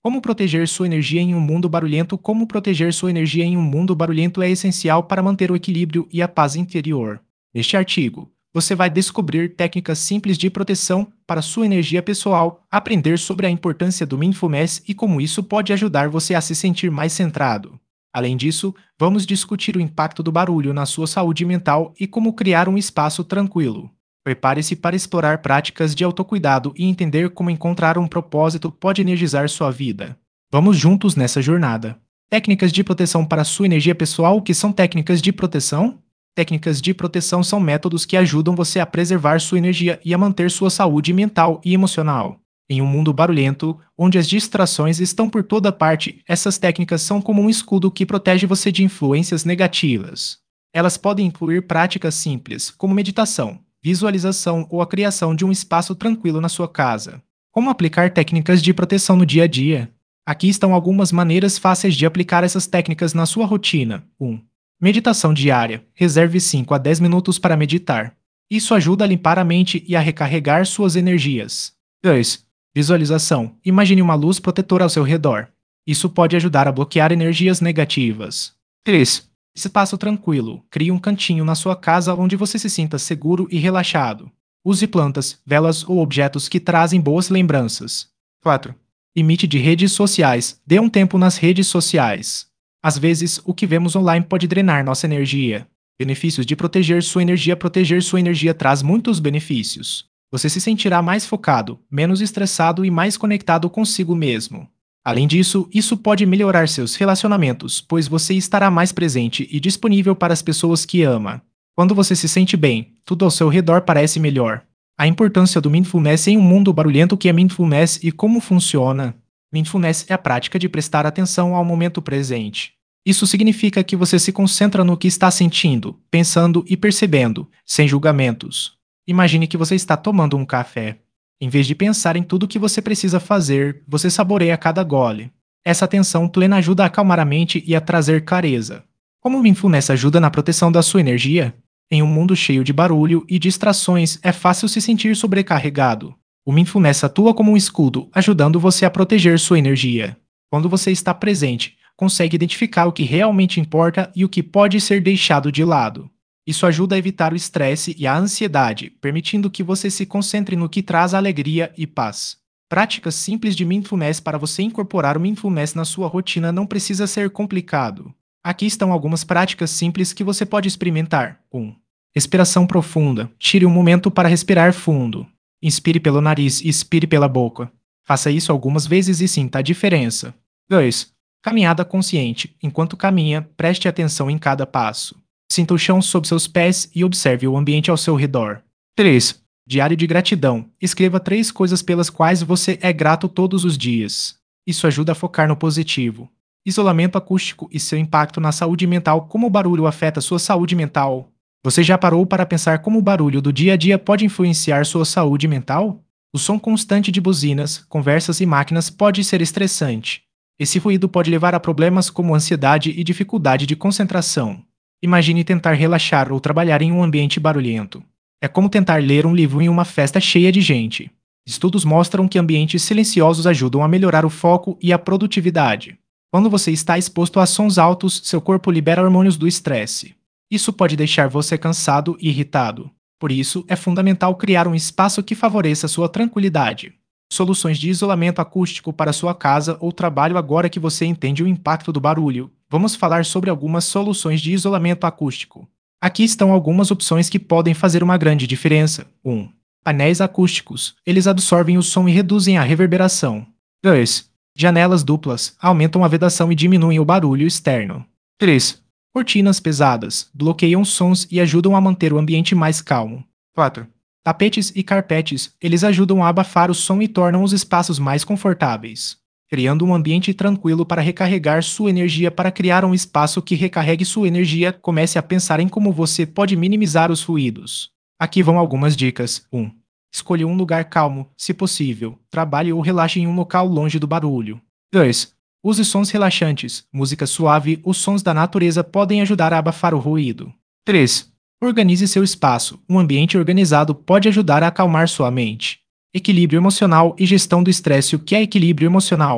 Como proteger sua energia em um mundo barulhento? Como proteger sua energia em um mundo barulhento é essencial para manter o equilíbrio e a paz interior. Neste artigo, você vai descobrir técnicas simples de proteção para sua energia pessoal, aprender sobre a importância do mindfulness e como isso pode ajudar você a se sentir mais centrado. Além disso, vamos discutir o impacto do barulho na sua saúde mental e como criar um espaço tranquilo. Prepare-se para explorar práticas de autocuidado e entender como encontrar um propósito pode energizar sua vida. Vamos juntos nessa jornada. Técnicas de proteção para sua energia pessoal. O que são técnicas de proteção? Técnicas de proteção são métodos que ajudam você a preservar sua energia e a manter sua saúde mental e emocional. Em um mundo barulhento, onde as distrações estão por toda parte, essas técnicas são como um escudo que protege você de influências negativas. Elas podem incluir práticas simples, como meditação, visualização ou a criação de um espaço tranquilo na sua casa. Como aplicar técnicas de proteção no dia a dia? Aqui estão algumas maneiras fáceis de aplicar essas técnicas na sua rotina. 1. Meditação diária. Reserve 5 a 10 minutos para meditar. Isso ajuda a limpar a mente e a recarregar suas energias. 2. Visualização. Imagine uma luz protetora ao seu redor. Isso pode ajudar a bloquear energias negativas. 3. Espaço tranquilo. Crie um cantinho na sua casa onde você se sinta seguro e relaxado. Use plantas, velas ou objetos que trazem boas lembranças. 4. Limite de redes sociais. Dê um tempo nas redes sociais. Às vezes, o que vemos online pode drenar nossa energia. Benefícios de proteger sua energia. Proteger sua energia traz muitos benefícios. Você se sentirá mais focado, menos estressado e mais conectado consigo mesmo. Além disso, isso pode melhorar seus relacionamentos, pois você estará mais presente e disponível para as pessoas que ama. Quando você se sente bem, tudo ao seu redor parece melhor. A importância do mindfulness em um mundo barulhento. O que é mindfulness e como funciona? Mindfulness é a prática de prestar atenção ao momento presente. Isso significa que você se concentra no que está sentindo, pensando e percebendo, sem julgamentos. Imagine que você está tomando um café. Em vez de pensar em tudo o que você precisa fazer, você saboreia cada gole. Essa atenção plena ajuda a acalmar a mente e a trazer clareza. Como o mindfulness ajuda na proteção da sua energia? Em um mundo cheio de barulho e distrações, é fácil se sentir sobrecarregado. O mindfulness atua como um escudo, ajudando você a proteger sua energia. Quando você está presente, consegue identificar o que realmente importa e o que pode ser deixado de lado. Isso ajuda a evitar o estresse e a ansiedade, permitindo que você se concentre no que traz alegria e paz. Práticas simples de mindfulness. Para você incorporar o mindfulness na sua rotina não precisa ser complicado. Aqui estão algumas práticas simples que você pode experimentar. 1. Respiração profunda. Tire um momento para respirar fundo. Inspire pelo nariz e expire pela boca. Faça isso algumas vezes e sinta a diferença. 2. Caminhada consciente. Enquanto caminha, preste atenção em cada passo. Sinta o chão sob seus pés e observe o ambiente ao seu redor. 3. Diário de gratidão. Escreva 3 coisas pelas quais você é grato todos os dias. Isso ajuda a focar no positivo. Isolamento acústico e seu impacto na saúde mental. Como o barulho afeta sua saúde mental? Você já parou para pensar como o barulho do dia a dia pode influenciar sua saúde mental? O som constante de buzinas, conversas e máquinas pode ser estressante. Esse ruído pode levar a problemas como ansiedade e dificuldade de concentração. Imagine tentar relaxar ou trabalhar em um ambiente barulhento. É como tentar ler um livro em uma festa cheia de gente. Estudos mostram que ambientes silenciosos ajudam a melhorar o foco e a produtividade. Quando você está exposto a sons altos, seu corpo libera hormônios do estresse. Isso pode deixar você cansado e irritado. Por isso, é fundamental criar um espaço que favoreça sua tranquilidade. Soluções de isolamento acústico para sua casa ou trabalho. Agora que você entende o impacto do barulho, vamos falar sobre algumas soluções de isolamento acústico. Aqui estão algumas opções que podem fazer uma grande diferença. 1. Painéis acústicos. Eles absorvem o som e reduzem a reverberação. 2. Janelas duplas. Aumentam a vedação e diminuem o barulho externo. 3. Cortinas pesadas. Bloqueiam sons e ajudam a manter o ambiente mais calmo. 4. Tapetes e carpetes. Eles ajudam a abafar o som e tornam os espaços mais confortáveis, criando um ambiente tranquilo para recarregar sua energia. Para criar um espaço que recarregue sua energia, comece a pensar em como você pode minimizar os ruídos. Aqui vão algumas dicas. 1. Escolha um lugar calmo, se possível. Trabalhe ou relaxe em um local longe do barulho. 2. Use sons relaxantes, música suave. Os sons da natureza podem ajudar a abafar o ruído. 3. Organize seu espaço. Um ambiente organizado pode ajudar a acalmar sua mente. Equilíbrio emocional e gestão do estresse. O que é equilíbrio emocional?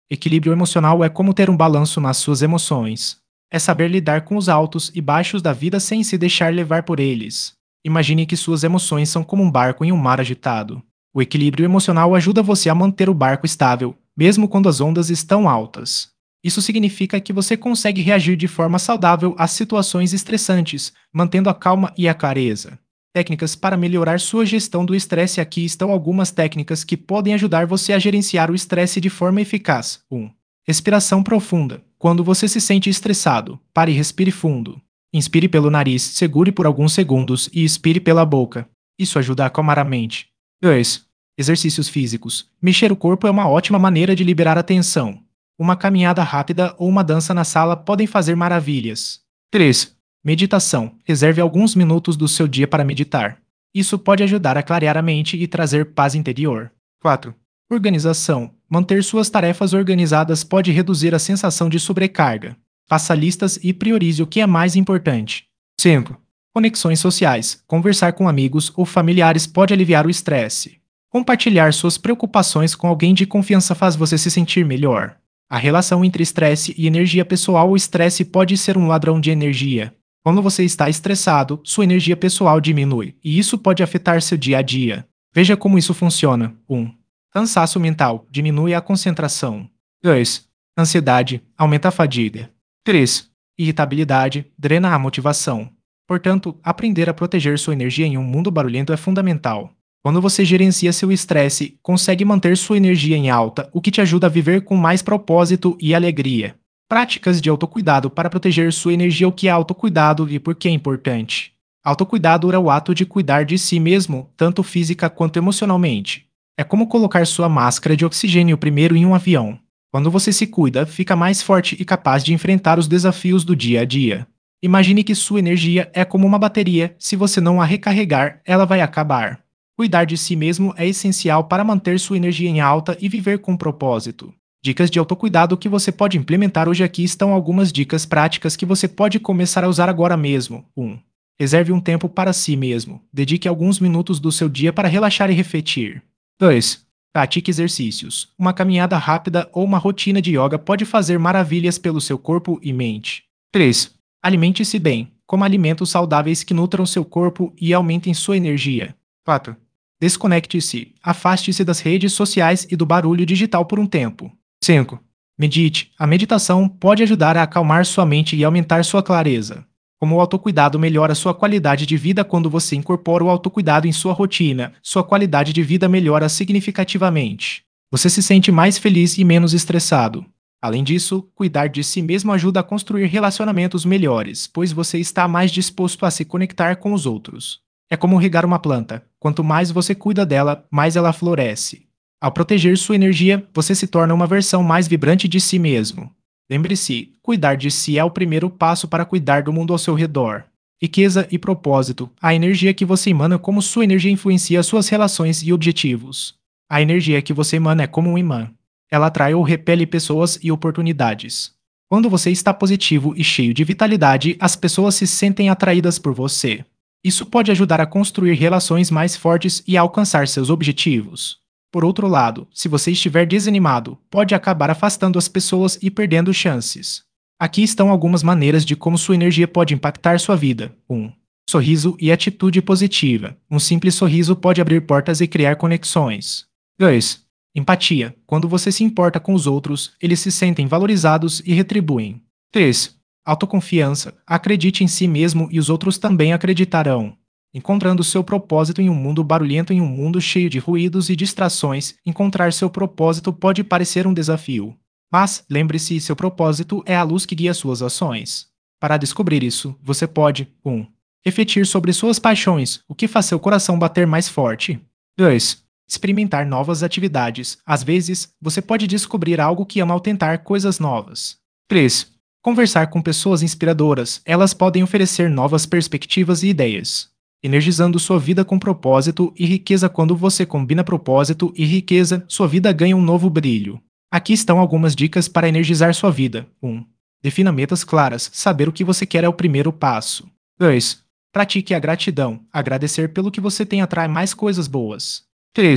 Equilíbrio emocional é como ter um balanço nas suas emoções. É saber lidar com os altos e baixos da vida sem se deixar levar por eles. Imagine que suas emoções são como um barco em um mar agitado. O equilíbrio emocional ajuda você a manter o barco estável, mesmo quando as ondas estão altas. Isso significa que você consegue reagir de forma saudável às situações estressantes, mantendo a calma e a clareza. Técnicas para melhorar sua gestão do estresse. Aqui estão algumas técnicas que podem ajudar você a gerenciar o estresse de forma eficaz. 1. Respiração profunda. Quando você se sente estressado, pare e respire fundo. Inspire pelo nariz, segure por alguns segundos e expire pela boca. Isso ajuda a acalmar a mente. 2. Exercícios físicos. Mexer o corpo é uma ótima maneira de liberar a tensão. Uma caminhada rápida ou uma dança na sala podem fazer maravilhas. 3. Meditação. Reserve alguns minutos do seu dia para meditar. Isso pode ajudar a clarear a mente e trazer paz interior. 4. Organização. Manter suas tarefas organizadas pode reduzir a sensação de sobrecarga. Faça listas e priorize o que é mais importante. 5. Conexões sociais. Conversar com amigos ou familiares pode aliviar o estresse. Compartilhar suas preocupações com alguém de confiança faz você se sentir melhor. A relação entre estresse e energia pessoal. O estresse pode ser um ladrão de energia. Quando você está estressado, sua energia pessoal diminui, e isso pode afetar seu dia a dia. Veja como isso funciona. 1. Cansaço mental diminui a concentração. 2. Ansiedade aumenta a fadiga. 3. Irritabilidade drena a motivação. Portanto, aprender a proteger sua energia em um mundo barulhento é fundamental. Quando você gerencia seu estresse, consegue manter sua energia em alta, o que te ajuda a viver com mais propósito e alegria. Práticas de autocuidado para proteger sua energia. O que é autocuidado e por que é importante? Autocuidado é o ato de cuidar de si mesmo, tanto física quanto emocionalmente. É como colocar sua máscara de oxigênio primeiro em um avião. Quando você se cuida, fica mais forte e capaz de enfrentar os desafios do dia a dia. Imagine que sua energia é como uma bateria, se você não a recarregar, ela vai acabar. Cuidar de si mesmo é essencial para manter sua energia em alta e viver com propósito. Dicas de autocuidado que você pode implementar hoje. Aqui estão algumas dicas práticas que você pode começar a usar agora mesmo. 1. Reserve um tempo para si mesmo. Dedique alguns minutos do seu dia para relaxar e refletir. 2. Pratique exercícios. Uma caminhada rápida ou uma rotina de yoga pode fazer maravilhas pelo seu corpo e mente. 3. Alimente-se bem. Coma alimentos saudáveis que nutram seu corpo e aumentem sua energia. 4. Desconecte-se. Afaste-se das redes sociais e do barulho digital por um tempo. 5. Medite. A meditação pode ajudar a acalmar sua mente e aumentar sua clareza. Como o autocuidado melhora sua qualidade de vida. Quando você incorpora o autocuidado em sua rotina, sua qualidade de vida melhora significativamente. Você se sente mais feliz e menos estressado. Além disso, cuidar de si mesmo ajuda a construir relacionamentos melhores, pois você está mais disposto a se conectar com os outros. É como regar uma planta. Quanto mais você cuida dela, mais ela floresce. Ao proteger sua energia, você se torna uma versão mais vibrante de si mesmo. Lembre-se, cuidar de si é o primeiro passo para cuidar do mundo ao seu redor. Riqueza e propósito. A energia que você emana. Como sua energia influencia suas relações e objetivos. A energia que você emana é como um imã. Ela atrai ou repele pessoas e oportunidades. Quando você está positivo e cheio de vitalidade, as pessoas se sentem atraídas por você. Isso pode ajudar a construir relações mais fortes e a alcançar seus objetivos. Por outro lado, se você estiver desanimado, pode acabar afastando as pessoas e perdendo chances. Aqui estão algumas maneiras de como sua energia pode impactar sua vida. 1. Sorriso e atitude positiva. Um simples sorriso pode abrir portas e criar conexões. 2. Empatia. Quando você se importa com os outros, eles se sentem valorizados e retribuem. 3. Autoconfiança. Acredite em si mesmo e os outros também acreditarão. Encontrando seu propósito em um mundo barulhento. Em um mundo cheio de ruídos e distrações, encontrar seu propósito pode parecer um desafio. Mas, lembre-se, seu propósito é a luz que guia suas ações. Para descobrir isso, você pode 1. Refletir sobre suas paixões, o que faz seu coração bater mais forte. 2. Experimentar novas atividades. Às vezes, você pode descobrir algo que ama ao tentar coisas novas. 3. Conversar com pessoas inspiradoras. Elas podem oferecer novas perspectivas e ideias, energizando sua vida com propósito e riqueza. Quando você combina propósito e riqueza, sua vida ganha um novo brilho. Aqui estão algumas dicas para energizar sua vida. 1. Defina metas claras. Saber o que você quer é o primeiro passo. 2. Pratique a gratidão. Agradecer pelo que você tem atrai mais coisas boas. 3.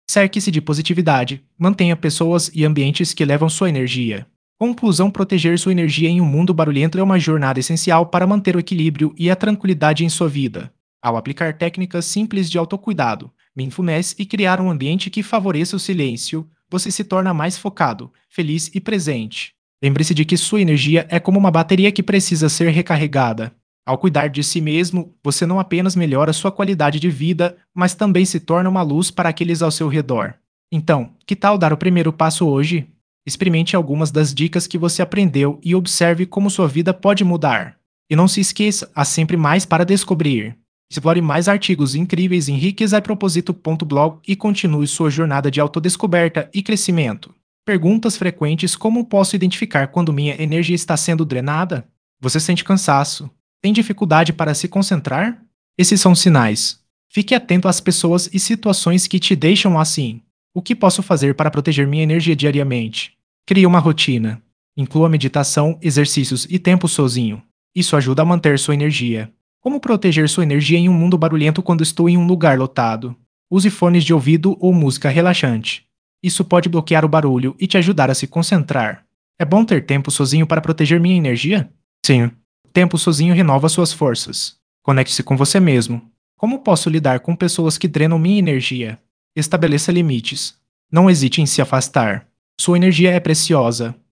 Cerque-se de positividade. Mantenha pessoas e ambientes que levam sua energia. Conclusão: proteger sua energia em um mundo barulhento é uma jornada essencial para manter o equilíbrio e a tranquilidade em sua vida. Ao aplicar técnicas simples de autocuidado, mindfulness e criar um ambiente que favoreça o silêncio, você se torna mais focado, feliz e presente. Lembre-se de que sua energia é como uma bateria que precisa ser recarregada. Ao cuidar de si mesmo, você não apenas melhora sua qualidade de vida, mas também se torna uma luz para aqueles ao seu redor. Então, que tal dar o primeiro passo hoje? Experimente algumas das dicas que você aprendeu e observe como sua vida pode mudar. E não se esqueça, há sempre mais para descobrir. Explore mais artigos incríveis em riquezapropósito.blog e continue sua jornada de autodescoberta e crescimento. Perguntas frequentes: como posso identificar quando minha energia está sendo drenada? Você sente cansaço? Tem dificuldade para se concentrar? Esses são sinais. Fique atento às pessoas e situações que te deixam assim. O que posso fazer para proteger minha energia diariamente? Crie uma rotina. Inclua meditação, exercícios e tempo sozinho. Isso ajuda a manter sua energia. Como proteger sua energia em um mundo barulhento quando estou em um lugar lotado? Use fones de ouvido ou música relaxante. Isso pode bloquear o barulho e te ajudar a se concentrar. É bom ter tempo sozinho para proteger minha energia? Sim. Tempo sozinho renova suas forças. Conecte-se com você mesmo. Como posso lidar com pessoas que drenam minha energia? Estabeleça limites. Não hesite em se afastar. Sua energia é preciosa.